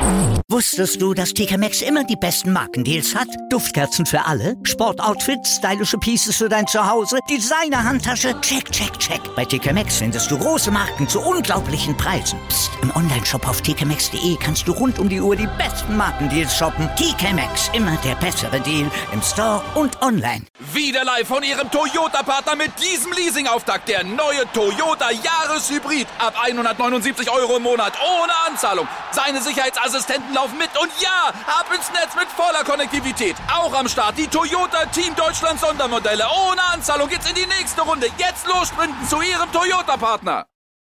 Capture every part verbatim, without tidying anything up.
Wusstest du, dass T K Maxx immer die besten Markendeals hat? Duftkerzen für alle, Sportoutfits, stylische Pieces für dein Zuhause, Designer-Handtasche, check, check, check. Bei T K Maxx findest du große Marken zu unglaublichen Preisen. Psst. Im Onlineshop auf t k maxx punkt d e kannst du rund um die Uhr die besten Markendeals shoppen. T K Maxx, immer der bessere Deal im Store und online. Wieder live von Ihrem Toyota-Partner mit diesem Leasing-Auftakt. Der neue Toyota Jahreshybrid. Ab hundertneunundsiebzig Euro im Monat. Ohne Anzahlung. Seine Sicherheitsassistenten laufen mit. Und ja, ab ins Netz mit voller Konnektivität. Auch am Start die Toyota Team Deutschland Sondermodelle. Ohne Anzahlung geht's in die nächste Runde. Jetzt los sprinten zu Ihrem Toyota-Partner.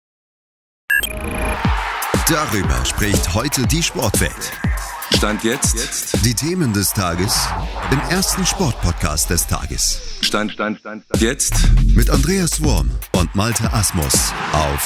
Darüber spricht heute die Sportwelt. Stand jetzt. jetzt. Die Themen des Tages im ersten Sportpodcast des Tages. Stand, Stand, Stand, Stand. Jetzt. Mit Andreas Worm und Malte Asmus auf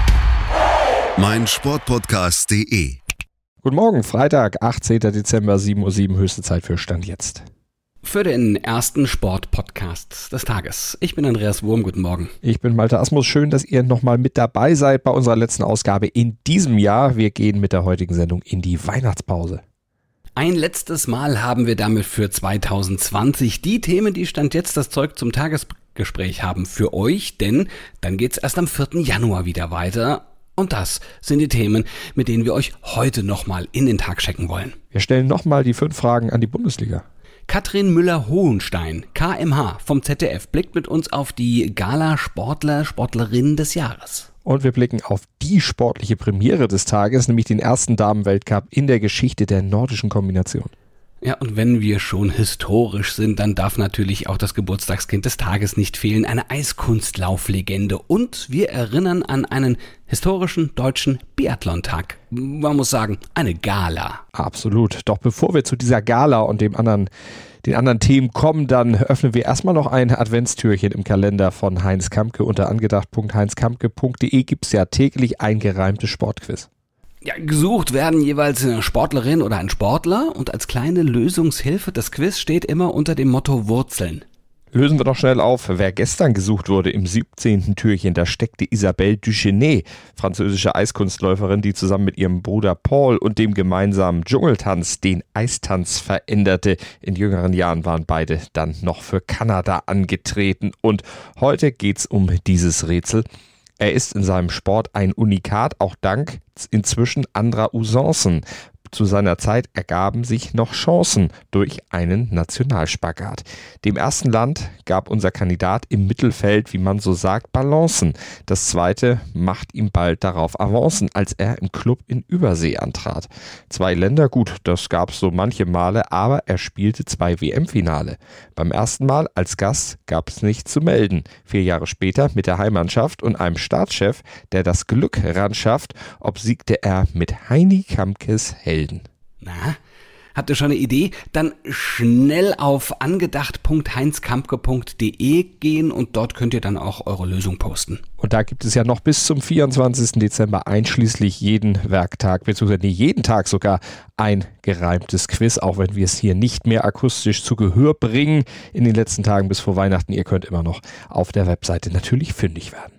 meinsportpodcast punkt de. Guten Morgen, Freitag, achtzehnten Dezember, sieben Uhr sieben, höchste Zeit für Stand jetzt. Für den ersten Sport-Podcast des Tages. Ich bin Andreas Wurm, guten Morgen. Ich bin Malte Asmus, schön, dass ihr nochmal mit dabei seid bei unserer letzten Ausgabe in diesem Jahr. Wir gehen mit der heutigen Sendung in die Weihnachtspause. Ein letztes Mal haben wir damit für zwanzig zwanzig die Themen, die Stand jetzt das Zeug zum Tagesgespräch haben, für euch, denn dann geht's erst am vierten Januar wieder weiter. Und das sind die Themen, mit denen wir euch heute nochmal in den Tag checken wollen. Wir stellen nochmal die fünf Fragen an die Bundesliga. Katrin Müller-Hohenstein, K M H vom Z D F, blickt mit uns auf die Gala-Sportler, Sportlerinnen des Jahres. Und wir blicken auf die sportliche Premiere des Tages, nämlich den ersten Damen-Weltcup in der Geschichte der nordischen Kombination. Ja, und wenn wir schon historisch sind, dann darf natürlich auch das Geburtstagskind des Tages nicht fehlen, eine Eiskunstlauflegende. Und wir erinnern an einen historischen deutschen Biathlon-Tag. Man muss sagen, eine Gala. Absolut. Doch bevor wir zu dieser Gala und dem anderen, den anderen Themen kommen, dann öffnen wir erstmal noch ein Adventstürchen im Kalender von Heinz Kampke. Unter angedacht punkt heinz kampke punkt de gibt es ja täglich ein gereimtes Sportquiz. Ja, gesucht werden jeweils eine Sportlerin oder ein Sportler und als kleine Lösungshilfe, das Quiz steht immer unter dem Motto Wurzeln. Lösen wir doch schnell auf, wer gestern gesucht wurde im siebzehnten Türchen. Da steckte Isabelle Duchesne, französische Eiskunstläuferin, die zusammen mit ihrem Bruder Paul und dem gemeinsamen Dschungeltanz den Eistanz veränderte. In jüngeren Jahren waren beide dann noch für Kanada angetreten. Und heute geht's um dieses Rätsel. Er ist in seinem Sport ein Unikat, auch dank inzwischen anderer Usancen. Zu seiner Zeit ergaben sich noch Chancen durch einen Nationalspagat. Dem ersten Land gab unser Kandidat im Mittelfeld, wie man so sagt, Balancen. Das zweite macht ihm bald darauf Avancen, als er im Club in Übersee antrat. Zwei Länder, gut, das gab es so manche Male, aber er spielte zwei W M-Finale. Beim ersten Mal als Gast gab es nichts zu melden. Vier Jahre später mit der Heimmannschaft und einem Staatschef, der das Glück ranschafft, obsiegte er mit Heini Kampkes Helden. Na, habt ihr schon eine Idee? Dann schnell auf angedacht punkt heinz kampke punkt de gehen und dort könnt ihr dann auch eure Lösung posten. Und da gibt es ja noch bis zum vierundzwanzigsten Dezember einschließlich jeden Werktag, beziehungsweise jeden Tag sogar ein gereimtes Quiz, auch wenn wir es hier nicht mehr akustisch zu Gehör bringen in den letzten Tagen bis vor Weihnachten. Ihr könnt immer noch auf der Webseite natürlich fündig werden.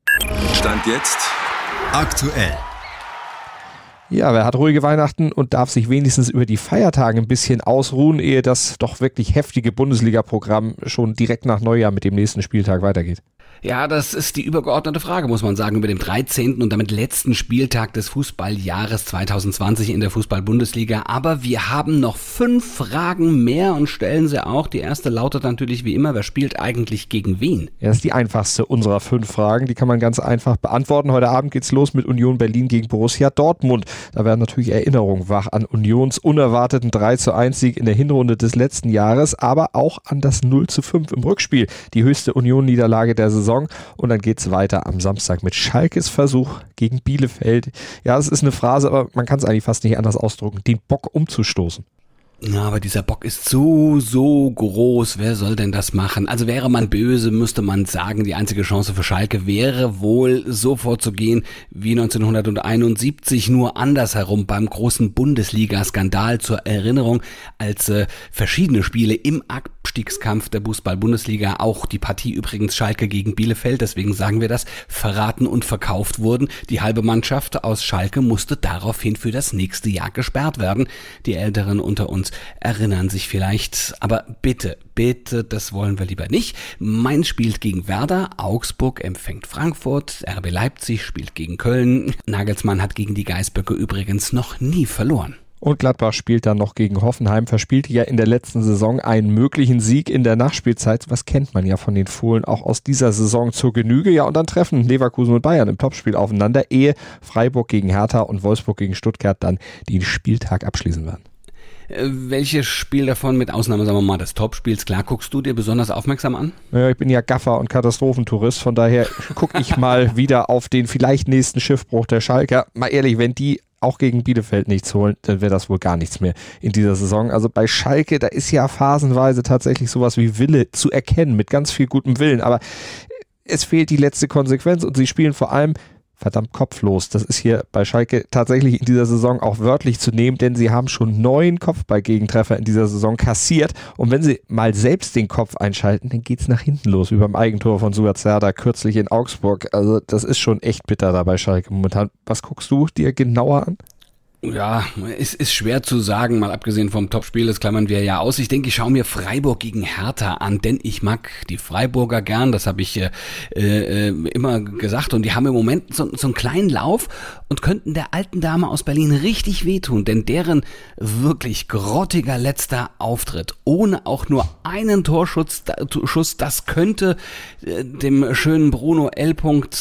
Stand jetzt aktuell. Ja, wer hat ruhige Weihnachten und darf sich wenigstens über die Feiertage ein bisschen ausruhen, ehe das doch wirklich heftige Bundesliga-Programm schon direkt nach Neujahr mit dem nächsten Spieltag weitergeht? Ja, das ist die übergeordnete Frage, muss man sagen, über dem dreizehnten und damit letzten Spieltag des Fußballjahres zwanzig zwanzig in der Fußball-Bundesliga. Aber wir haben noch fünf Fragen mehr und stellen sie auch. Die erste lautet natürlich wie immer, wer spielt eigentlich gegen wen? Ja, das ist die einfachste unserer fünf Fragen. Die kann man ganz einfach beantworten. Heute Abend geht's los mit Union Berlin gegen Borussia Dortmund. Da werden natürlich Erinnerungen wach an Unions unerwarteten drei zu eins Sieg in der Hinrunde des letzten Jahres, aber auch an das null zu fünf im Rückspiel. Die höchste Union-Niederlage der Saison. Und dann geht es weiter am Samstag mit Schalkes Versuch gegen Bielefeld. Ja, das ist eine Phrase, aber man kann es eigentlich fast nicht anders ausdrücken, den Bock umzustoßen. Ja, aber dieser Bock ist so, so groß. Wer soll denn das machen? Also wäre man böse, müsste man sagen, die einzige Chance für Schalke wäre wohl so vorzugehen wie neunzehnhunderteinundsiebzig, nur andersherum beim großen Bundesliga-Skandal zur Erinnerung, als äh, verschiedene Spiele im Abstiegskampf der Fußball-Bundesliga, auch die Partie übrigens Schalke gegen Bielefeld, deswegen sagen wir das, verraten und verkauft wurden. Die halbe Mannschaft aus Schalke musste daraufhin für das nächste Jahr gesperrt werden. Die Älteren unter uns erinnern sich vielleicht, aber bitte, bitte, das wollen wir lieber nicht. Mainz spielt gegen Werder, Augsburg empfängt Frankfurt, R B Leipzig spielt gegen Köln. Nagelsmann hat gegen die Geißböcke übrigens noch nie verloren. Und Gladbach spielt dann noch gegen Hoffenheim, verspielte ja in der letzten Saison einen möglichen Sieg in der Nachspielzeit. Was kennt man ja von den Fohlen auch aus dieser Saison zur Genüge. Ja, und dann treffen Leverkusen und Bayern im Topspiel aufeinander, ehe Freiburg gegen Hertha und Wolfsburg gegen Stuttgart dann den Spieltag abschließen werden. Welches Spiel davon, mit Ausnahme, sagen wir mal, des Topspiels, klar, guckst du dir besonders aufmerksam an? Ja, ich bin ja Gaffer und Katastrophentourist, von daher gucke ich mal wieder auf den vielleicht nächsten Schiffbruch der Schalker. Mal ehrlich, wenn die auch gegen Bielefeld nichts holen, dann wäre das wohl gar nichts mehr in dieser Saison. Also bei Schalke, da ist ja phasenweise tatsächlich sowas wie Wille zu erkennen, mit ganz viel gutem Willen, aber es fehlt die letzte Konsequenz und sie spielen vor allem verdammt kopflos. Das ist hier bei Schalke tatsächlich in dieser Saison auch wörtlich zu nehmen, denn sie haben schon neun Kopfballgegentreffer in dieser Saison kassiert und wenn sie mal selbst den Kopf einschalten, dann geht's nach hinten los, wie beim Eigentor von Suat Serdar kürzlich in Augsburg. Also das ist schon echt bitter da bei Schalke momentan. Was guckst du dir genauer an? Ja, es ist schwer zu sagen, mal abgesehen vom Topspiel, das klammern wir ja aus. Ich denke, ich schaue mir Freiburg gegen Hertha an, denn ich mag die Freiburger gern, das habe ich äh, äh, immer gesagt. Und die haben im Moment so, so einen kleinen Lauf und könnten der alten Dame aus Berlin richtig wehtun, denn deren wirklich grottiger letzter Auftritt, ohne auch nur einen Torschuss, Schuss, das könnte äh, dem schönen Bruno L.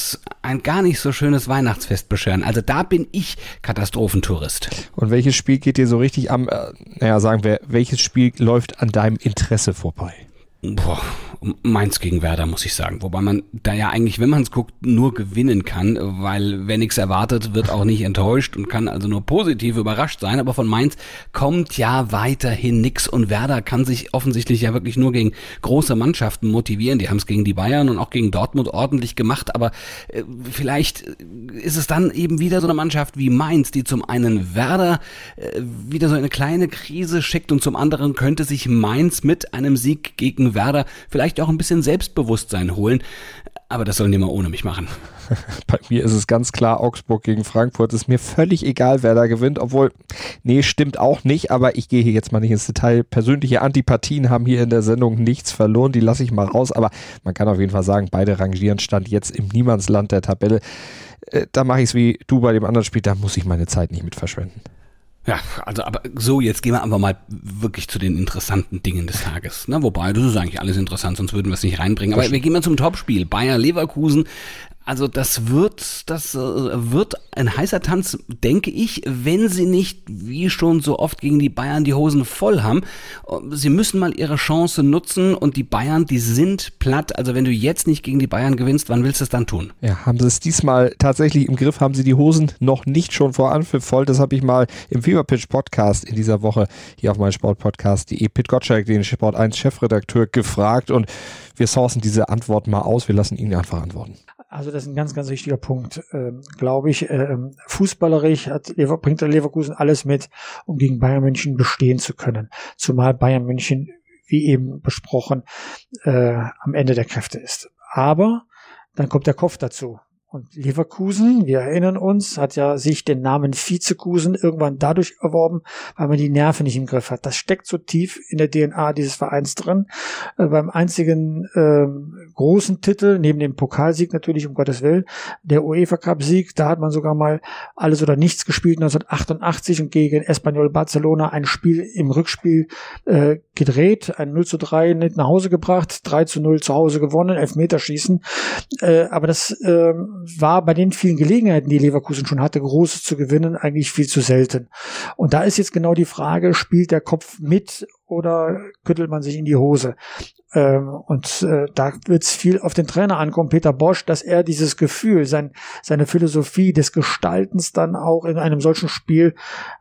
ein gar nicht so schönes Weihnachtsfest bescheren. Also da bin ich Katastrophentourist. Und welches Spiel geht dir so richtig am, äh, naja, sagen wir, welches Spiel läuft an deinem Interesse vorbei? Boah, Mainz gegen Werder, muss ich sagen. Wobei man da ja eigentlich, wenn man es guckt, nur gewinnen kann, weil wer nichts erwartet, wird auch nicht enttäuscht und kann also nur positiv überrascht sein. Aber von Mainz kommt ja weiterhin nix und Werder kann sich offensichtlich ja wirklich nur gegen große Mannschaften motivieren. Die haben es gegen die Bayern und auch gegen Dortmund ordentlich gemacht, aber äh, vielleicht ist es dann eben wieder so eine Mannschaft wie Mainz, die zum einen Werder äh, wieder so eine kleine Krise schickt und zum anderen könnte sich Mainz mit einem Sieg gegen Werder vielleicht auch ein bisschen Selbstbewusstsein holen, aber das sollen die mal ohne mich machen. Bei mir ist es ganz klar Augsburg gegen Frankfurt. Ist mir völlig egal, wer da gewinnt, obwohl, nee, stimmt auch nicht, aber ich gehe hier jetzt mal nicht ins Detail. Persönliche Antipathien haben hier in der Sendung nichts verloren, die lasse ich mal raus, aber man kann auf jeden Fall sagen, beide rangieren Stand jetzt im Niemandsland der Tabelle. Äh, da mache ich es wie du bei dem anderen Spiel, da muss ich meine Zeit nicht mit verschwenden. Ja, also aber so, jetzt gehen wir einfach mal wirklich zu den interessanten Dingen des Tages. Ne? Wobei, das ist eigentlich alles interessant, sonst würden wir es nicht reinbringen. Aber wir gehen mal zum Topspiel. Bayer Leverkusen. Also das wird, das äh, wird ein heißer Tanz, denke ich, wenn sie nicht, wie schon so oft gegen die Bayern, die Hosen voll haben. Sie müssen mal ihre Chance nutzen und die Bayern, die sind platt. Also wenn du jetzt nicht gegen die Bayern gewinnst, wann willst du es dann tun? Ja, haben sie es diesmal tatsächlich im Griff, haben sie die Hosen noch nicht schon vor Anpfiff voll. Das habe ich mal im Feverpitch-Podcast in dieser Woche hier auf meinem Sportpodcast, die Pit Gottschalk, den Sport eins Chefredakteur, gefragt und wir sourcen diese Antwort mal aus. Wir lassen ihn einfach antworten. Also das ist ein ganz, ganz wichtiger Punkt, ähm, glaube ich. Ähm, fußballerisch hat Lever- bringt der Leverkusen alles mit, um gegen Bayern München bestehen zu können. Zumal Bayern München, wie eben besprochen, äh, am Ende der Kräfte ist. Aber dann kommt der Kopf dazu. Und Leverkusen, wir erinnern uns, hat ja sich den Namen Vizekusen irgendwann dadurch erworben, weil man die Nerven nicht im Griff hat. Das steckt so tief in der D N A dieses Vereins drin. Äh, beim einzigen äh, großen Titel, neben dem Pokalsieg natürlich, um Gottes Willen, der UEFA-Cup-Sieg, da hat man sogar mal alles oder nichts gespielt, neunzehnhundertachtundachtzig und gegen Espanyol Barcelona ein Spiel im Rückspiel äh, gedreht, ein null zu drei nicht nach Hause gebracht, drei zu null zu Hause gewonnen, Elfmeterschießen. Äh, aber das äh, war bei den vielen Gelegenheiten, die Leverkusen schon hatte, Großes zu gewinnen, eigentlich viel zu selten. Und da ist jetzt genau die Frage, spielt der Kopf mit oder küttelt man sich in die Hose? Ähm, und äh, da wird es viel auf den Trainer ankommen, Peter Bosz, dass er dieses Gefühl, sein, seine Philosophie des Gestaltens dann auch in einem solchen Spiel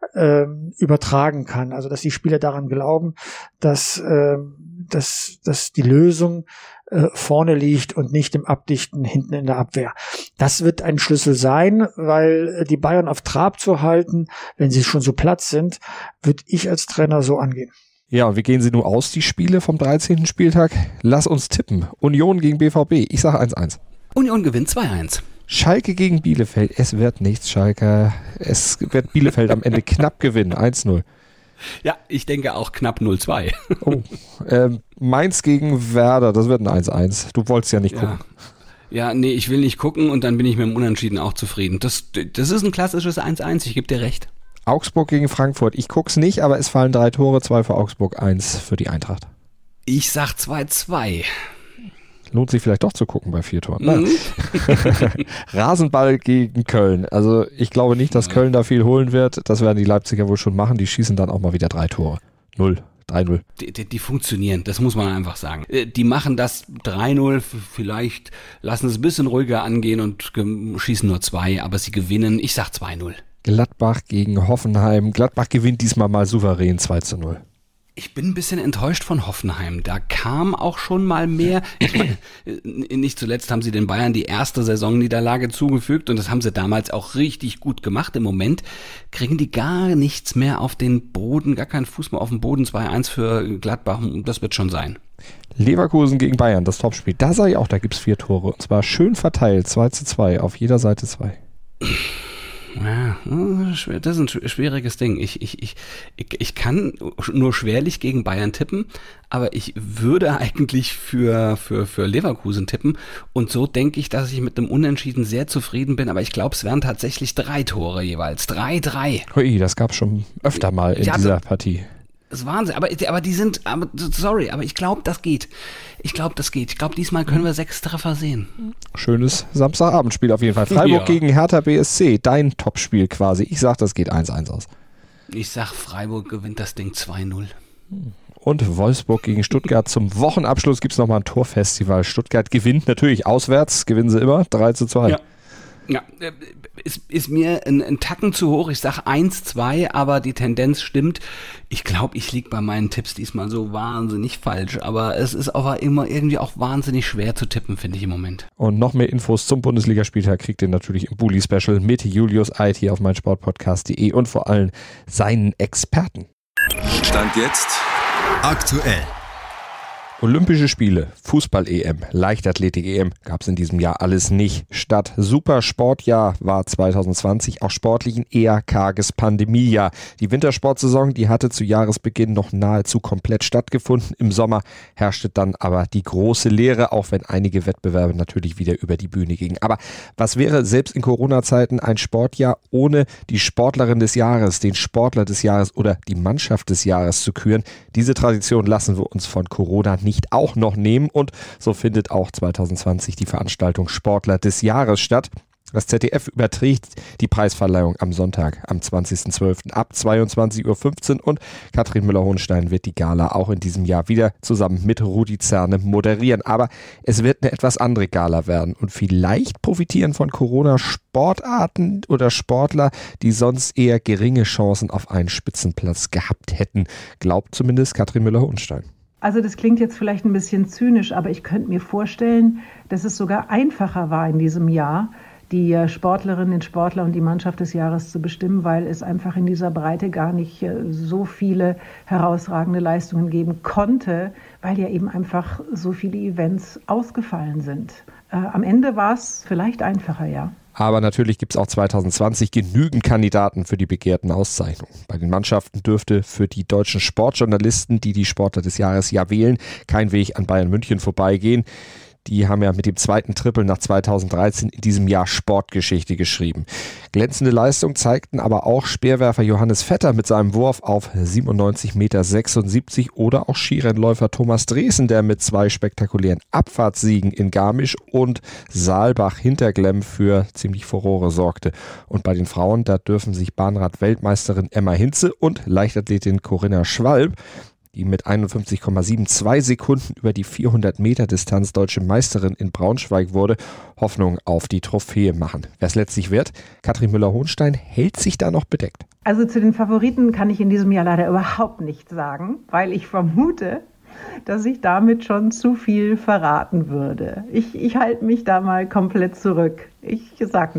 ähm, übertragen kann. Also dass die Spieler daran glauben, dass, ähm, dass, dass die Lösung äh, vorne liegt und nicht im Abdichten hinten in der Abwehr. Das wird ein Schlüssel sein, weil die Bayern auf Trab zu halten, wenn sie schon so platt sind, würde ich als Trainer so angehen. Ja, und wie gehen sie nun aus, die Spiele vom dreizehnten Spieltag? Lass uns tippen. Union gegen B V B. Ich sage eins eins. Union gewinnt zwei eins. Schalke gegen Bielefeld. Es wird nichts, Schalke. Es wird Bielefeld am Ende knapp gewinnen. eins null. Ja, ich denke auch knapp null zwei. Oh, ähm, Mainz gegen Werder. Das wird ein eins eins. Du wolltest ja nicht gucken. Ja. Ja, nee, ich will nicht gucken und dann bin ich mit dem Unentschieden auch zufrieden. Das, das ist ein klassisches eins eins, ich gebe dir recht. Augsburg gegen Frankfurt. Ich guck's nicht, aber es fallen drei Tore, zwei für Augsburg, eins für die Eintracht. Ich sag zwei zwei. Lohnt sich vielleicht doch zu gucken bei vier Toren. Mhm. Rasenball gegen Köln. Also ich glaube nicht, dass Köln da viel holen wird. Das werden die Leipziger wohl schon machen. Die schießen dann auch mal wieder drei Tore. Null. drei null. Die, die, die funktionieren, das muss man einfach sagen. Die machen das drei null, vielleicht lassen es ein bisschen ruhiger angehen und schießen nur zwei, aber sie gewinnen. Ich sag zwei null. Gladbach gegen Hoffenheim. Gladbach gewinnt diesmal mal souverän zwei zu null. Ich bin ein bisschen enttäuscht von Hoffenheim. Da kam auch schon mal mehr. Ich meine, nicht zuletzt haben sie den Bayern die erste Saisonniederlage zugefügt und das haben sie damals auch richtig gut gemacht. Im Moment kriegen die gar nichts mehr auf den Boden, gar keinen Fuß mehr auf den Boden. zwei eins für Gladbach, das wird schon sein. Leverkusen gegen Bayern, das Topspiel. Da sage ich auch, da gibt es vier Tore. Und zwar schön verteilt, zwei zu zwei, auf jeder Seite zwei. Ja, das ist ein schwieriges Ding. Ich, ich, ich, ich kann nur schwerlich gegen Bayern tippen, aber ich würde eigentlich für, für, für Leverkusen tippen. Und so denke ich, dass ich mit dem Unentschieden sehr zufrieden bin. Aber ich glaube, es wären tatsächlich drei Tore jeweils. drei drei. Hui, das gab es schon öfter mal in ja, dieser Partie. Das ist Wahnsinn, aber, aber die sind, aber, sorry, aber ich glaube, das geht. Ich glaube, das geht. Ich glaube, diesmal können wir sechs Treffer sehen. Schönes Samstagabendspiel auf jeden Fall. Freiburg ja. gegen Hertha B S C, dein Topspiel quasi. Ich sag, das geht eins eins aus. Ich sag, Freiburg gewinnt das Ding zwei null. Und Wolfsburg gegen Stuttgart. Zum Wochenabschluss gibt es nochmal ein Torfestival. Stuttgart gewinnt natürlich auswärts, gewinnen sie immer, drei zu zwei. Ja. Ja, ist, ist mir ein, ein Tacken zu hoch. Ich sag eins zwei, aber die Tendenz stimmt. Ich glaube, ich liege bei meinen Tipps diesmal so wahnsinnig falsch. Aber es ist aber immer irgendwie auch wahnsinnig schwer zu tippen, finde ich im Moment. Und noch mehr Infos zum Bundesligaspieltag kriegt ihr natürlich im Bulli-Special mit Julius Eid hier auf meinsportpodcast punkt de und vor allem seinen Experten. Stand jetzt aktuell. Olympische Spiele, Fußball-E M, Leichtathletik-E M gab es in diesem Jahr alles nicht statt. Supersportjahr war zwanzig zwanzig auch sportlich ein eher karges Pandemiejahr. Die Wintersportsaison, die hatte zu Jahresbeginn noch nahezu komplett stattgefunden. Im Sommer herrschte dann aber die große Leere, auch wenn einige Wettbewerbe natürlich wieder über die Bühne gingen. Aber was wäre selbst in Corona-Zeiten ein Sportjahr ohne die Sportlerin des Jahres, den Sportler des Jahres oder die Mannschaft des Jahres zu küren? Diese Tradition lassen wir uns von Corona nicht nicht auch noch nehmen und so findet auch zwanzig zwanzig die Veranstaltung Sportler des Jahres statt. Das Z D F überträgt die Preisverleihung am Sonntag, am zwanzigsten zwölften ab zweiundzwanzig Uhr fünfzehn und Katrin Müller-Hohenstein wird die Gala auch in diesem Jahr wieder zusammen mit Rudi Zerne moderieren. Aber es wird eine etwas andere Gala werden und vielleicht profitieren von Corona Sportarten oder Sportler, die sonst eher geringe Chancen auf einen Spitzenplatz gehabt hätten, glaubt zumindest Katrin Müller-Hohenstein. Also das klingt jetzt vielleicht ein bisschen zynisch, aber ich könnte mir vorstellen, dass es sogar einfacher war in diesem Jahr, die Sportlerinnen, den Sportler und die Mannschaft des Jahres zu bestimmen, weil es einfach in dieser Breite gar nicht so viele herausragende Leistungen geben konnte, weil ja eben einfach so viele Events ausgefallen sind. Äh, am Ende war es vielleicht einfacher, ja. Aber natürlich gibt es auch zwanzig zwanzig genügend Kandidaten für die begehrten Auszeichnungen. Bei den Mannschaften dürfte für die deutschen Sportjournalisten, die die Sportler des Jahres ja wählen, kein Weg an Bayern München vorbeigehen. Die haben ja mit dem zweiten Triple nach zweitausenddreizehn in diesem Jahr Sportgeschichte geschrieben. Glänzende Leistung zeigten aber auch Speerwerfer Johannes Vetter mit seinem Wurf auf siebenundneunzig Komma sechsundsiebzig Meter oder auch Skirennläufer Thomas Dresen, der mit zwei spektakulären Abfahrtssiegen in Garmisch und Saalbach-Hinterglemm für ziemlich Furore sorgte. Und bei den Frauen, da dürfen sich Bahnrad-Weltmeisterin Emma Hinze und Leichtathletin Corinna Schwalb, die mit einundfünfzig Komma zweiundsiebzig Sekunden über die vierhundert Meter Distanz deutsche Meisterin in Braunschweig wurde, Hoffnung auf die Trophäe machen. Wer es letztlich wird, Katrin Müller-Hohenstein hält sich da noch bedeckt. Also zu den Favoriten kann ich in diesem Jahr leider überhaupt nichts sagen, weil ich vermute, dass ich damit schon zu viel verraten würde. Ich, ich halte mich da mal komplett zurück. Ich sag nichts.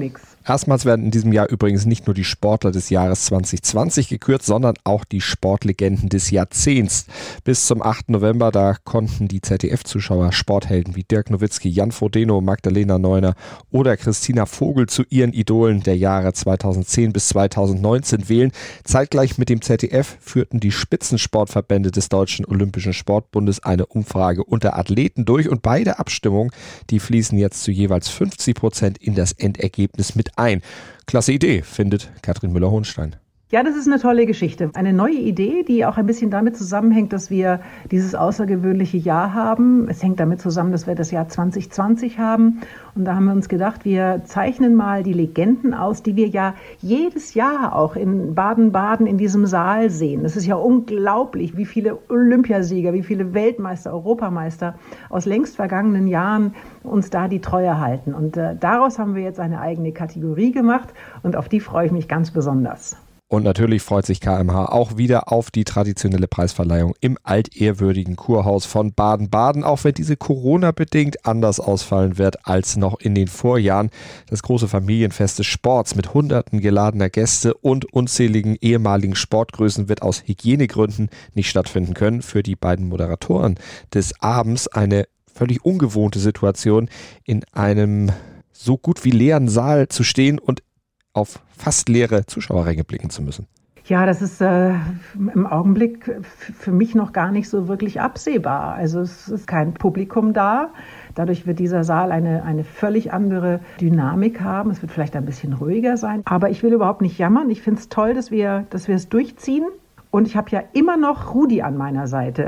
Erstmals werden in diesem Jahr übrigens nicht nur die Sportler des Jahres zwanzig zwanzig gekürt, sondern auch die Sportlegenden des Jahrzehnts. Bis zum achten November, da konnten die Z D F-Zuschauer Sporthelden wie Dirk Nowitzki, Jan Frodeno, Magdalena Neuner oder Christina Vogel zu ihren Idolen der Jahre zweitausendzehn bis zweitausendneunzehn wählen. Zeitgleich mit dem Z D F führten die Spitzensportverbände des Deutschen Olympischen Sportbundes eine Umfrage unter Athleten durch und beide Abstimmungen, die fließen jetzt zu jeweils fünfzig Prozent in das Endergebnis mit ein. Klasse Idee, findet Katrin Müller-Hohenstein. Ja, das ist eine tolle Geschichte. Eine neue Idee, die auch ein bisschen damit zusammenhängt, dass wir dieses außergewöhnliche Jahr haben. Es hängt damit zusammen, dass wir das Jahr zwanzig zwanzig haben. Und da haben wir uns gedacht, wir zeichnen mal die Legenden aus, die wir ja jedes Jahr auch in Baden-Baden in diesem Saal sehen. Es ist ja unglaublich, wie viele Olympiasieger, wie viele Weltmeister, Europameister aus längst vergangenen Jahren uns da die Treue halten. Und äh, daraus haben wir jetzt eine eigene Kategorie gemacht und auf die freue ich mich ganz besonders. Und natürlich freut sich K M H auch wieder auf die traditionelle Preisverleihung im altehrwürdigen Kurhaus von Baden-Baden, auch wenn diese Corona-bedingt anders ausfallen wird als noch in den Vorjahren. Das große Familienfest des Sports mit hunderten geladener Gäste und unzähligen ehemaligen Sportgrößen wird aus Hygienegründen nicht stattfinden können. Für die beiden Moderatoren des Abends eine völlig ungewohnte Situation, in einem so gut wie leeren Saal zu stehen und auf fast leere Zuschauerränge blicken zu müssen. Ja, das ist äh, im Augenblick f- für mich noch gar nicht so wirklich absehbar. Also es ist kein Publikum da. Dadurch wird dieser Saal eine, eine völlig andere Dynamik haben. Es wird vielleicht ein bisschen ruhiger sein. Aber ich will überhaupt nicht jammern. Ich finde es toll, dass wir, dass wir es durchziehen. Und ich habe ja immer noch Rudi an meiner Seite.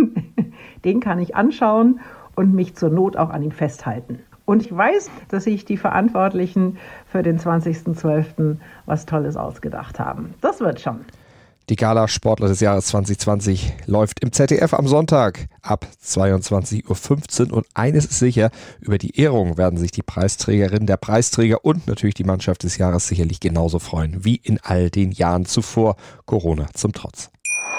Den kann ich anschauen und mich zur Not auch an ihm festhalten. Und ich weiß, dass sich die Verantwortlichen für den zwanzigsten zwölften was Tolles ausgedacht haben. Das wird schon. Die Gala Sportler des Jahres zwanzig zwanzig läuft im Z D F am Sonntag ab zweiundzwanzig Uhr fünfzehn. Und eines ist sicher, über die Ehrung werden sich die Preisträgerin, der Preisträger und natürlich die Mannschaft des Jahres sicherlich genauso freuen wie in all den Jahren zuvor, Corona zum Trotz.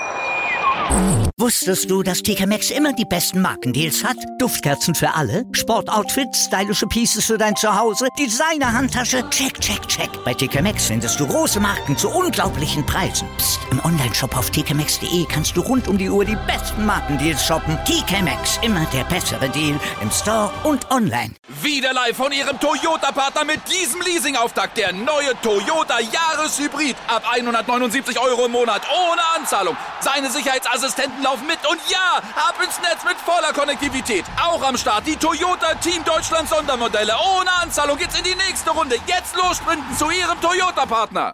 Wusstest du, dass T K Maxx immer die besten Markendeals hat? Duftkerzen für alle, Sportoutfits, stylische Pieces für dein Zuhause, Designer-Handtasche, check, check, check. Bei T K Maxx findest du große Marken zu unglaublichen Preisen. Psst. Im Onlineshop auf t k maxx punkt d e kannst du rund um die Uhr die besten Markendeals shoppen. T K Maxx, immer der bessere Deal im Store und online. Wieder live von ihrem Toyota-Partner mit diesem Leasing-Auftakt. Der neue Toyota Jahreshybrid. Ab hundertneunundsiebzig Euro im Monat ohne Anzahlung. Seine Sicherheitsassistenten laufen mit und ja, ab ins Netz mit voller Konnektivität. Auch am Start die Toyota Team Deutschland Sondermodelle. Ohne Anzahlung geht's in die nächste Runde. Jetzt los sprinten zu ihrem Toyota-Partner.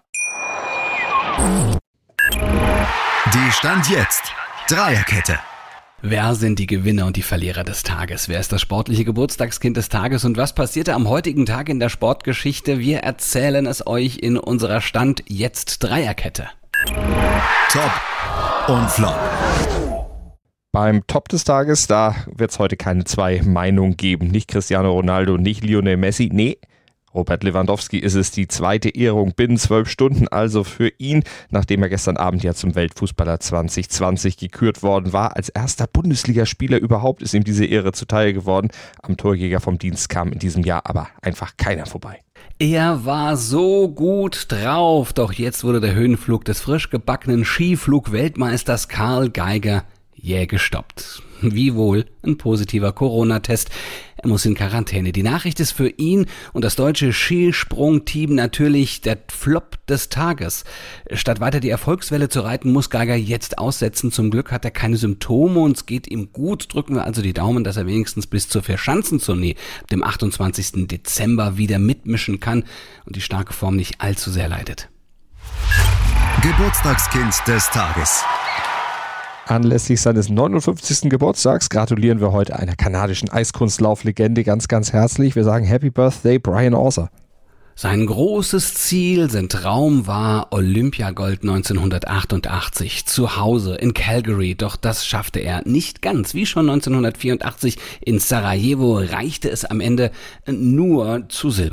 Die Stand jetzt Dreierkette. Wer sind die Gewinner und die Verlierer des Tages? Wer ist das sportliche Geburtstagskind des Tages und was passierte am heutigen Tag in der Sportgeschichte? Wir erzählen es euch in unserer Stand jetzt Dreierkette. Top und Flop. Beim Top des Tages, da wird es heute keine zwei Meinungen geben. Nicht Cristiano Ronaldo, nicht Lionel Messi, nee. Robert Lewandowski ist es, die zweite Ehrung binnen zwölf Stunden, also für ihn, nachdem er gestern Abend ja zum Weltfußballer zwanzig zwanzig gekürt worden war. Als erster Bundesligaspieler überhaupt ist ihm diese Ehre zuteil geworden. Am Torjäger vom Dienst kam in diesem Jahr aber einfach keiner vorbei. Er war so gut drauf, doch jetzt wurde der Höhenflug des frisch gebackenen Skiflug-Weltmeisters Karl Geiger jäh gestoppt. Wie wohl ein positiver Corona-Test. Er muss in Quarantäne. Die Nachricht ist für ihn und das deutsche Skisprungteam natürlich der Flop des Tages. Statt weiter die Erfolgswelle zu reiten, muss Geiger jetzt aussetzen. Zum Glück hat er keine Symptome und es geht ihm gut. Drücken wir also die Daumen, dass er wenigstens bis zur Vierschanzentournee dem achtundzwanzigsten Dezember wieder mitmischen kann und die starke Form nicht allzu sehr leidet. Geburtstagskind des Tages. Anlässlich seines neunundfünfzigsten Geburtstags gratulieren wir heute einer kanadischen Eiskunstlauflegende ganz, ganz herzlich. Wir sagen Happy Birthday, Brian Orser. Sein großes Ziel, sein Traum war Olympiagold neunzehnhundertachtundachtzig zu Hause in Calgary. Doch das schaffte er nicht ganz. Wie schon neunzehnhundertvierundachtzig in Sarajevo reichte es am Ende nur zu Silber.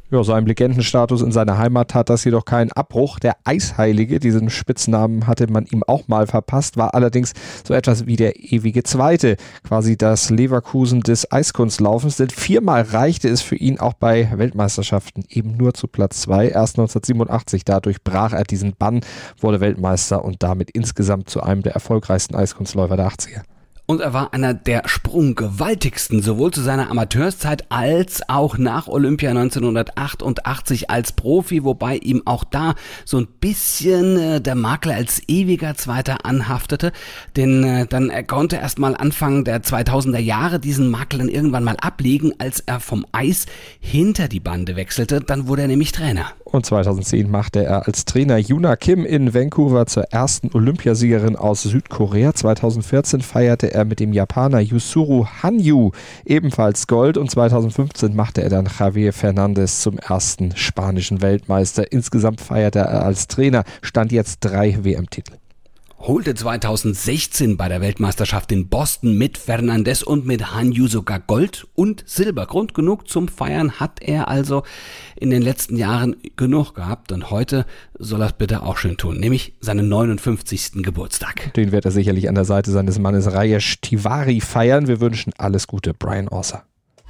Ja, seinem Legendenstatus in seiner Heimat tat das jedoch keinen Abbruch. Der Eisheilige, diesen Spitznamen hatte man ihm auch mal verpasst, war allerdings so etwas wie der ewige Zweite, quasi das Leverkusen des Eiskunstlaufens, denn viermal reichte es für ihn auch bei Weltmeisterschaften eben nur zu Platz zwei. Erst neunzehnhundertsiebenundachtzig, dadurch brach er diesen Bann, wurde Weltmeister und damit insgesamt zu einem der erfolgreichsten Eiskunstläufer der achtziger. Und er war einer der sprunggewaltigsten, sowohl zu seiner Amateurszeit als auch nach Olympia neunzehnhundertachtundachtzig als Profi, wobei ihm auch da so ein bisschen äh, der Makel als ewiger Zweiter anhaftete, denn äh, dann er konnte erst mal Anfang der zweitausender Jahre diesen Makel dann irgendwann mal ablegen, als er vom Eis hinter die Bande wechselte, dann wurde er nämlich Trainer. Und zweitausendzehn machte er als Trainer Juna Kim in Vancouver zur ersten Olympiasiegerin aus Südkorea. zweitausendvierzehn feierte er mit dem Japaner Yusuru Hanyu ebenfalls Gold und zweitausendfünfzehn machte er dann Javier Fernandez zum ersten spanischen Weltmeister. Insgesamt feierte er als Trainer, stand jetzt drei W M-Titel. Holte zweitausendsechzehn bei der Weltmeisterschaft in Boston mit Fernandez und mit Hanyu sogar Gold und Silber. Grund genug zum Feiern hat er also in den letzten Jahren genug gehabt und heute soll er es bitte auch schön tun, nämlich seinen neunundfünfzigsten Geburtstag. Den wird er sicherlich an der Seite seines Mannes Rajesh Tiwari feiern. Wir wünschen alles Gute, Brian Orser.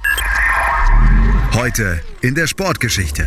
Heute in der Sportgeschichte.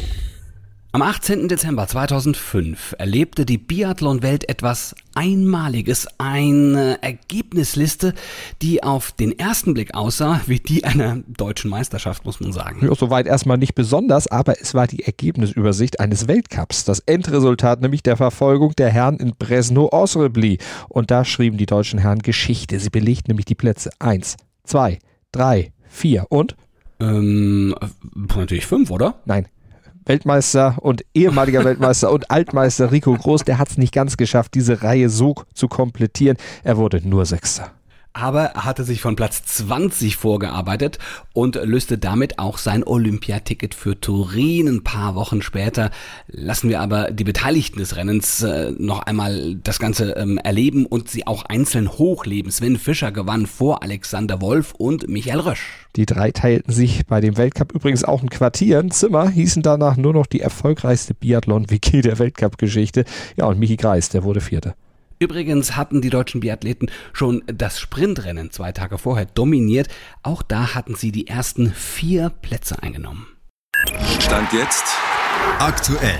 Am achtzehnten Dezember zweitausendfünf erlebte die Biathlon-Welt etwas Einmaliges, eine Ergebnisliste, die auf den ersten Blick aussah wie die einer deutschen Meisterschaft, muss man sagen. Ja, soweit erstmal nicht besonders, aber es war die Ergebnisübersicht eines Weltcups. Das Endresultat nämlich der Verfolgung der Herren in Brezno-Osrebli. Und da schrieben die deutschen Herren Geschichte. Sie belegten nämlich die Plätze eins, zwei, drei, vier und? Ähm, natürlich fünf, oder? Nein. Weltmeister und ehemaliger Weltmeister und Altmeister Rico Groß, der hat es nicht ganz geschafft, diese Reihe so zu komplettieren. Er wurde nur Sechster. Aber er hatte sich von Platz zwanzig vorgearbeitet und löste damit auch sein Olympiaticket für Turin. Ein paar Wochen später lassen wir aber die Beteiligten des Rennens äh, noch einmal das Ganze ähm, erleben und sie auch einzeln hochleben. Sven Fischer gewann vor Alexander Wolf und Michael Rösch. Die drei teilten sich bei dem Weltcup übrigens auch ein Quartier. Ein Zimmer, hießen danach nur noch die erfolgreichste Biathlon-W G der Weltcup-Geschichte. Ja, und Michi Greis, der wurde Vierter. Übrigens hatten die deutschen Biathleten schon das Sprintrennen zwei Tage vorher dominiert. Auch da hatten sie die ersten vier Plätze eingenommen. Stand jetzt aktuell.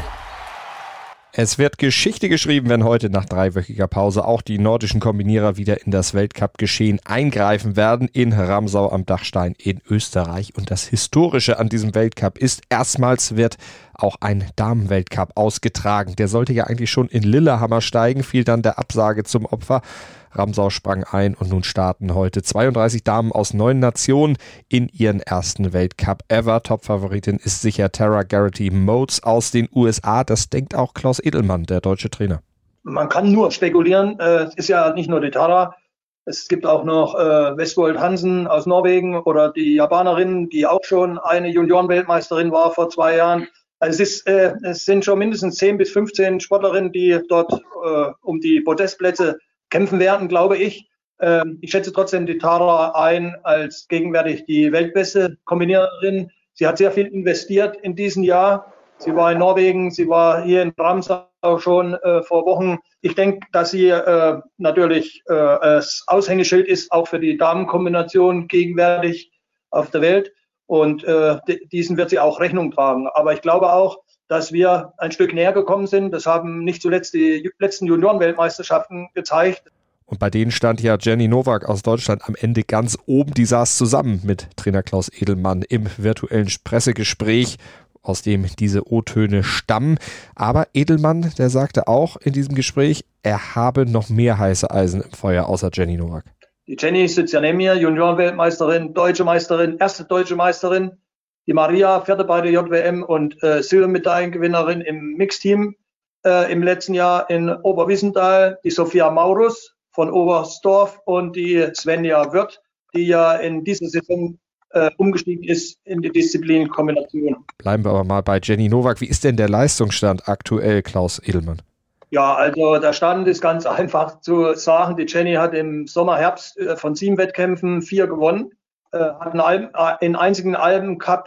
Es wird Geschichte geschrieben, wenn heute nach dreiwöchiger Pause auch die nordischen Kombinierer wieder in das Weltcup-Geschehen eingreifen werden in Ramsau am Dachstein in Österreich. Und das Historische an diesem Weltcup ist, erstmals wird auch ein Damenweltcup ausgetragen. Der sollte ja eigentlich schon in Lillehammer steigen, fiel dann der Absage zum Opfer. Ramsau sprang ein und nun starten heute zweiunddreißig Damen aus neun Nationen in ihren ersten Weltcup ever. Topfavoritin ist sicher Tara Garrity Motes aus den U S A. Das denkt auch Klaus Edelmann, der deutsche Trainer. Man kann nur spekulieren. Es ist ja nicht nur die Tara. Es gibt auch noch äh, Westwold Hansen aus Norwegen oder die Japanerin, die auch schon eine Juniorenweltmeisterin war vor zwei Jahren. Also es, ist, äh, es sind schon mindestens zehn bis fünfzehn Sportlerinnen, die dort äh, um die Podestplätze kämpfen werden, glaube ich. Ähm, ich schätze trotzdem die Tara ein als gegenwärtig die weltbeste Kombiniererin. Sie hat sehr viel investiert in diesem Jahr. Sie war in Norwegen, sie war hier in Ramsau schon äh, vor Wochen. Ich denke, dass sie äh, natürlich äh, das Aushängeschild ist, auch für die Damenkombination gegenwärtig auf der Welt. Und äh, diesen wird sie auch Rechnung tragen. Aber ich glaube auch, dass wir ein Stück näher gekommen sind. Das haben nicht zuletzt die letzten Juniorenweltmeisterschaften gezeigt. Und bei denen stand ja Jenny Nowak aus Deutschland am Ende ganz oben. Die saß zusammen mit Trainer Klaus Edelmann im virtuellen Pressegespräch, aus dem diese O-Töne stammen. Aber Edelmann, der sagte auch in diesem Gespräch, er habe noch mehr heiße Eisen im Feuer außer Jenny Nowak. Die Jenny sitzt ja neben mir, Juniorenweltmeisterin, deutsche Meisterin, erste deutsche Meisterin. Die Maria, vierte bei der J W M und äh, Silbermedaillengewinnerin im Mixteam äh, im letzten Jahr in Oberwiesenthal. Die Sophia Maurus von Oberstdorf und die Svenja Wirth, die ja in dieser Saison äh, umgestiegen ist in die Disziplin Kombination. Bleiben wir aber mal bei Jenny Nowak. Wie ist denn der Leistungsstand aktuell, Klaus Edelmann? Ja, also der Stand ist ganz einfach zu sagen. Die Jenny hat im Sommer, Herbst äh, von sieben Wettkämpfen vier gewonnen. Äh, hat einen, Alben, äh, einen einzigen Alben-Cup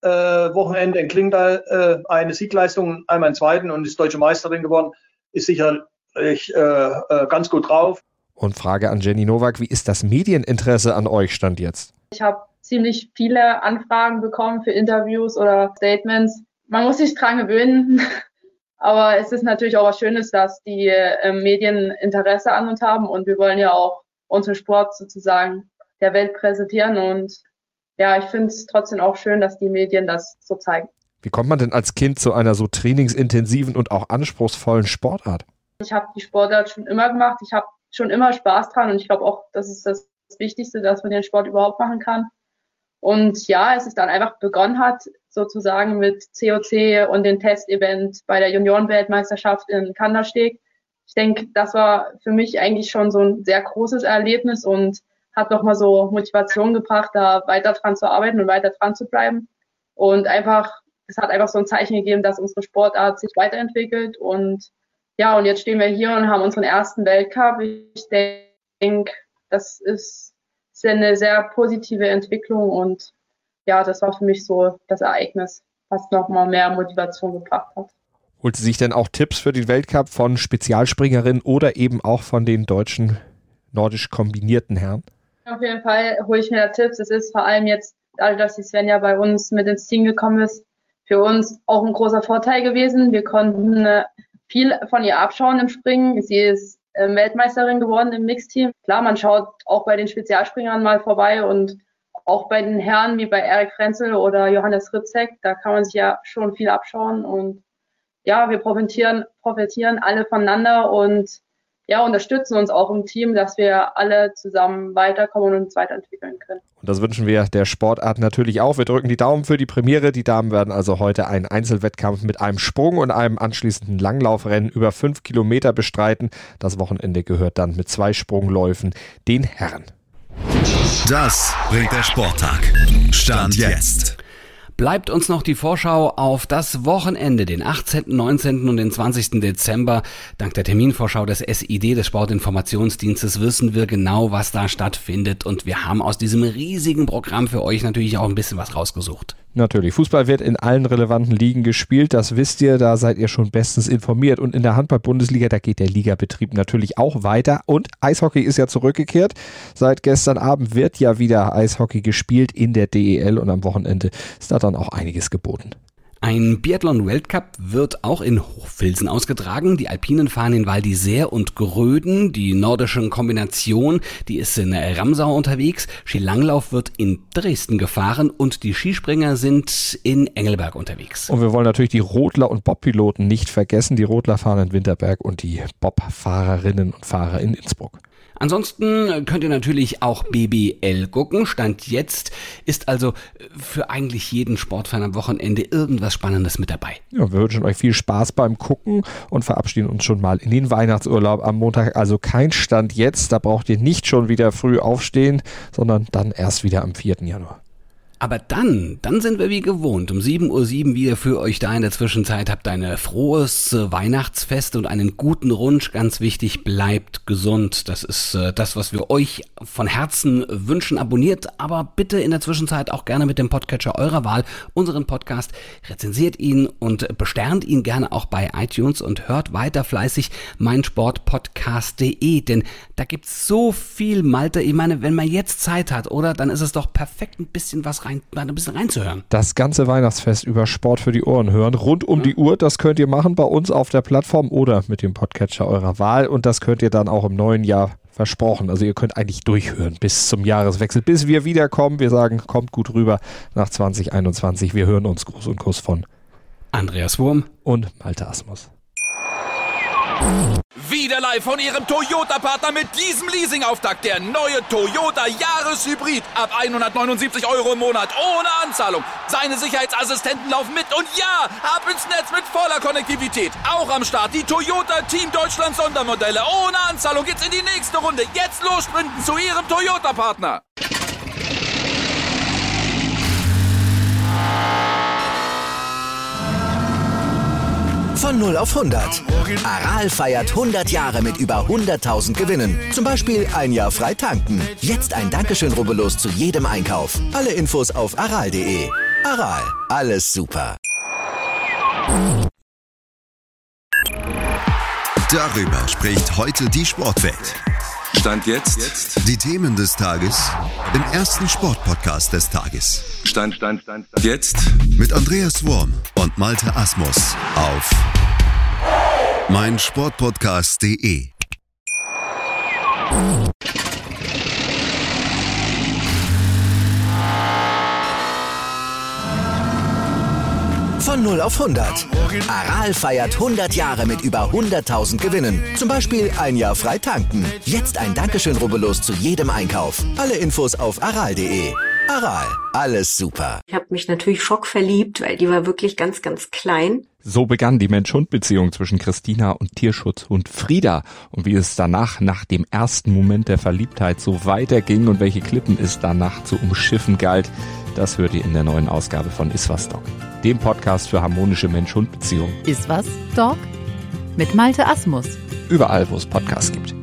äh, Wochenende in Klingtal äh, eine Siegleistung, einmal im zweiten und ist deutsche Meisterin geworden, ist sicherlich äh, äh, ganz gut drauf. Und Frage an Jenny Nowak, wie ist das Medieninteresse an euch Stand jetzt? Ich habe ziemlich viele Anfragen bekommen für Interviews oder Statements. Man muss sich dran gewöhnen, aber es ist natürlich auch was Schönes, dass die äh, Medien Interesse an uns haben und wir wollen ja auch unseren Sport sozusagen der Welt präsentieren und ja, ich finde es trotzdem auch schön, dass die Medien das so zeigen. Wie kommt man denn als Kind zu einer so trainingsintensiven und auch anspruchsvollen Sportart? Ich habe die Sportart schon immer gemacht, ich habe schon immer Spaß dran und ich glaube auch, das ist das Wichtigste, dass man den Sport überhaupt machen kann. Und ja, als es dann einfach begonnen hat, sozusagen mit C O C und dem Testevent bei der Juniorenweltmeisterschaft in Kandersteg, ich denke, das war für mich eigentlich schon so ein sehr großes Erlebnis und hat nochmal so Motivation gebracht, da weiter dran zu arbeiten und weiter dran zu bleiben. Und einfach, es hat einfach so ein Zeichen gegeben, dass unsere Sportart sich weiterentwickelt. Und ja, und jetzt stehen wir hier und haben unseren ersten Weltcup. Ich denke, das ist eine sehr positive Entwicklung und ja, das war für mich so das Ereignis, was nochmal mehr Motivation gebracht hat. Holt sie sich denn auch Tipps für den Weltcup von Spezialspringerinnen oder eben auch von den deutschen nordisch kombinierten Herren? Auf jeden Fall hole ich mir da Tipps. Es ist vor allem jetzt, dadurch, dass die Svenja bei uns mit ins Team gekommen ist, für uns auch ein großer Vorteil gewesen. Wir konnten viel von ihr abschauen im Springen. Sie ist Weltmeisterin geworden im Mixteam. Klar, man schaut auch bei den Spezialspringern mal vorbei und auch bei den Herren wie bei Erik Frenzel oder Johannes Ritzek, da kann man sich ja schon viel abschauen und ja, wir profitieren, profitieren alle voneinander und ja, unterstützen uns auch im Team, dass wir alle zusammen weiterkommen und uns weiterentwickeln können. Und das wünschen wir der Sportart natürlich auch. Wir drücken die Daumen für die Premiere. Die Damen werden also heute einen Einzelwettkampf mit einem Sprung und einem anschließenden Langlaufrennen über fünf Kilometer bestreiten. Das Wochenende gehört dann mit zwei Sprungläufen den Herren. Das bringt der Sporttag. Stand jetzt. Bleibt uns noch die Vorschau auf das Wochenende, den achtzehnten, neunzehnten und den zwanzigsten Dezember. Dank der Terminvorschau des S I D, des Sportinformationsdienstes, wissen wir genau, was da stattfindet. Und wir haben aus diesem riesigen Programm für euch natürlich auch ein bisschen was rausgesucht. Natürlich, Fußball wird in allen relevanten Ligen gespielt, das wisst ihr, da seid ihr schon bestens informiert. Und in der Handball-Bundesliga, da geht der Ligabetrieb natürlich auch weiter. Und Eishockey ist ja zurückgekehrt. Seit gestern Abend wird ja wieder Eishockey gespielt in der D E L und am Wochenende ist da dann auch einiges geboten. Ein Biathlon-Weltcup wird auch in Hochfilzen ausgetragen. Die Alpinen fahren in Val d'Isère und Gröden. Die nordische Kombination, die ist in Ramsau unterwegs. Skilanglauf wird in Dresden gefahren und die Skispringer sind in Engelberg unterwegs. Und wir wollen natürlich die Rodler und Bobpiloten nicht vergessen. Die Rodler fahren in Winterberg und die Bobfahrerinnen und Fahrer in Innsbruck. Ansonsten könnt ihr natürlich auch B B L gucken. Stand jetzt ist also für eigentlich jeden Sportfan am Wochenende irgendwas Spannendes mit dabei. Ja, wir wünschen euch viel Spaß beim Gucken und verabschieden uns schon mal in den Weihnachtsurlaub am Montag. Also kein Stand jetzt, da braucht ihr nicht schon wieder früh aufstehen, sondern dann erst wieder am vierten Januar. Aber dann, dann sind wir wie gewohnt um sieben Uhr sieben wieder für euch da. In der Zwischenzeit habt ein frohes Weihnachtsfest und einen guten Rutsch. Ganz wichtig, bleibt gesund. Das ist äh, das, was wir euch von Herzen wünschen. Abonniert aber bitte in der Zwischenzeit auch gerne mit dem Podcatcher eurer Wahl unseren Podcast. Rezensiert ihn und besternt ihn gerne auch bei iTunes und hört weiter fleißig meinsportpodcast punkt de, denn da gibt's so viel, Malte. Ich meine, wenn man jetzt Zeit hat, oder, dann ist es doch perfekt, ein bisschen was rein ein bisschen reinzuhören. Das ganze Weihnachtsfest über Sport für die Ohren hören, rund um mhm. die Uhr, das könnt ihr machen bei uns auf der Plattform oder mit dem Podcatcher eurer Wahl und das könnt ihr dann auch im neuen Jahr versprochen. Also ihr könnt eigentlich durchhören bis zum Jahreswechsel, bis wir wiederkommen. Wir sagen, kommt gut rüber nach zwanzig einundzwanzig. Wir hören uns. Gruß und Kuss von Andreas Wurm und Malte Asmus. Wieder live von Ihrem Toyota-Partner mit diesem Leasing-Auftakt. Der neue Toyota Jahreshybrid. Ab hundertneunundsiebzig Euro im Monat. Ohne Anzahlung. Seine Sicherheitsassistenten laufen mit. Und ja, ab ins Netz mit voller Konnektivität. Auch am Start die Toyota Team Deutschland Sondermodelle. Ohne Anzahlung geht's in die nächste Runde. Jetzt los sprinten zu Ihrem Toyota-Partner. Von null auf hundert. Aral feiert hundert Jahre mit über hunderttausend Gewinnen. Zum Beispiel ein Jahr frei tanken. Jetzt ein Dankeschön, rubbellos zu jedem Einkauf. Alle Infos auf aral punkt de. Aral, alles super. Darüber spricht heute die Sportwelt. Stand jetzt. Die Themen des Tages im ersten Sportpodcast des Tages. Stand, Stand, Stand, Stand. Jetzt. Mit Andreas Worm und Malte Asmus auf meinsportpodcast punkt de. Von null auf hundert. Aral feiert hundert Jahre mit über hunderttausend Gewinnen. Zum Beispiel ein Jahr frei tanken. Jetzt ein Dankeschön, rubbellos zu jedem Einkauf. Alle Infos auf aral punkt de. Aral, alles super. Ich habe mich natürlich schockverliebt, weil die war wirklich ganz, ganz klein. So begann die Mensch-Hund-Beziehung zwischen Christina und Tierschutzhund Frieda. Und wie es danach, nach dem ersten Moment der Verliebtheit, so weiterging und welche Klippen es danach zu umschiffen galt, das hört ihr in der neuen Ausgabe von Iswas Dog, dem Podcast für harmonische Mensch-Hund-Beziehungen. Iswas Dog mit Malte Asmus. Überall, wo es Podcasts gibt.